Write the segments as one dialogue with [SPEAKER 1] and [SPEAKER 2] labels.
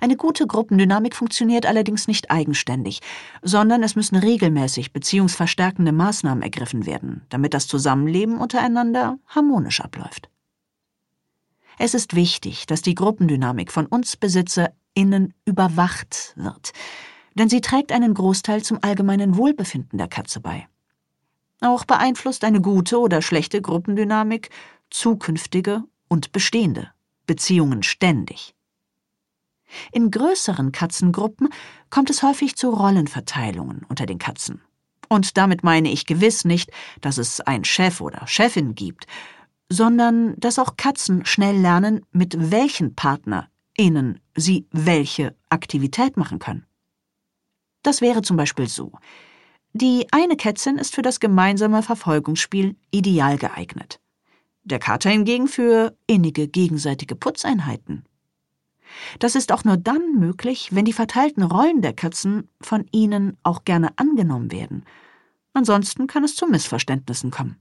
[SPEAKER 1] Eine gute Gruppendynamik funktioniert allerdings nicht eigenständig, sondern es müssen regelmäßig beziehungsverstärkende Maßnahmen ergriffen werden, damit das Zusammenleben untereinander harmonisch abläuft. Es ist wichtig, dass die Gruppendynamik von uns BesitzerInnen überwacht wird, denn sie trägt einen Großteil zum allgemeinen Wohlbefinden der Katze bei. Auch beeinflusst eine gute oder schlechte Gruppendynamik zukünftige und bestehende Beziehungen ständig. In größeren Katzengruppen kommt es häufig zu Rollenverteilungen unter den Katzen. Und damit meine ich gewiss nicht, dass es einen Chef oder Chefin gibt, sondern dass auch Katzen schnell lernen, mit welchen PartnerInnen sie welche Aktivität machen können. Das wäre zum Beispiel so: Die eine Kätzin ist für das gemeinsame Verfolgungsspiel ideal geeignet. Der Kater hingegen für innige gegenseitige Putzeinheiten. Das ist auch nur dann möglich, wenn die verteilten Rollen der Katzen von ihnen auch gerne angenommen werden. Ansonsten kann es zu Missverständnissen kommen.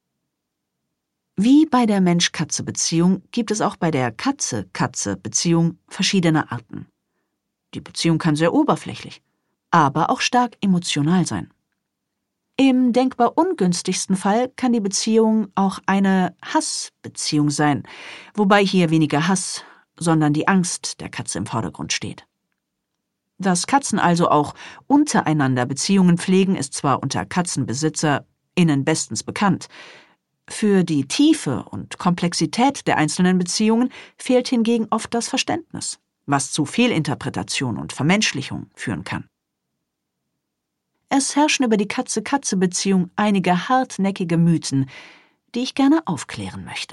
[SPEAKER 1] Wie bei der Mensch-Katze-Beziehung gibt es auch bei der Katze-Katze-Beziehung verschiedene Arten. Die Beziehung kann sehr oberflächlich, aber auch stark emotional sein. Im denkbar ungünstigsten Fall kann die Beziehung auch eine Hassbeziehung sein, wobei hier weniger Hass, sondern die Angst der Katze im Vordergrund steht. Dass Katzen also auch untereinander Beziehungen pflegen, ist zwar unter KatzenbesitzerInnen bestens bekannt. Für die Tiefe und Komplexität der einzelnen Beziehungen fehlt hingegen oft das Verständnis, was zu Fehlinterpretation und Vermenschlichung führen kann. Es herrschen über die Katze-Katze-Beziehung einige hartnäckige Mythen, die ich gerne aufklären möchte.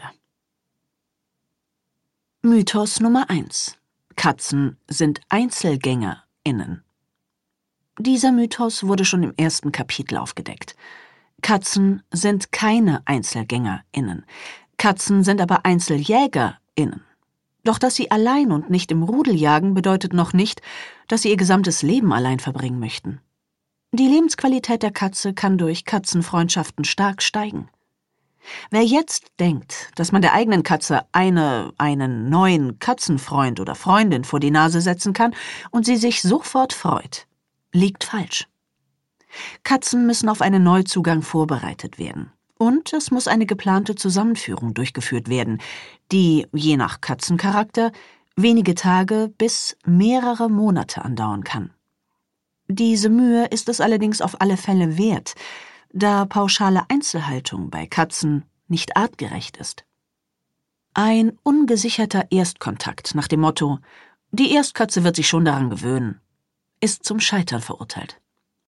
[SPEAKER 1] Mythos Nummer 1: Katzen sind EinzelgängerInnen. Dieser Mythos wurde schon im ersten Kapitel aufgedeckt. Katzen sind keine EinzelgängerInnen. Katzen sind aber EinzeljägerInnen. Doch dass sie allein und nicht im Rudel jagen, bedeutet noch nicht, dass sie ihr gesamtes Leben allein verbringen möchten. Die Lebensqualität der Katze kann durch Katzenfreundschaften stark steigen. Wer jetzt denkt, dass man der eigenen Katze einen neuen Katzenfreund oder Freundin vor die Nase setzen kann und sie sich sofort freut, liegt falsch. Katzen müssen auf einen Neuzugang vorbereitet werden. Und es muss eine geplante Zusammenführung durchgeführt werden, die, je nach Katzencharakter, wenige Tage bis mehrere Monate andauern kann. Diese Mühe ist es allerdings auf alle Fälle wert, da pauschale Einzelhaltung bei Katzen nicht artgerecht ist. Ein ungesicherter Erstkontakt nach dem Motto „Die Erstkatze wird sich schon daran gewöhnen“ ist zum Scheitern verurteilt.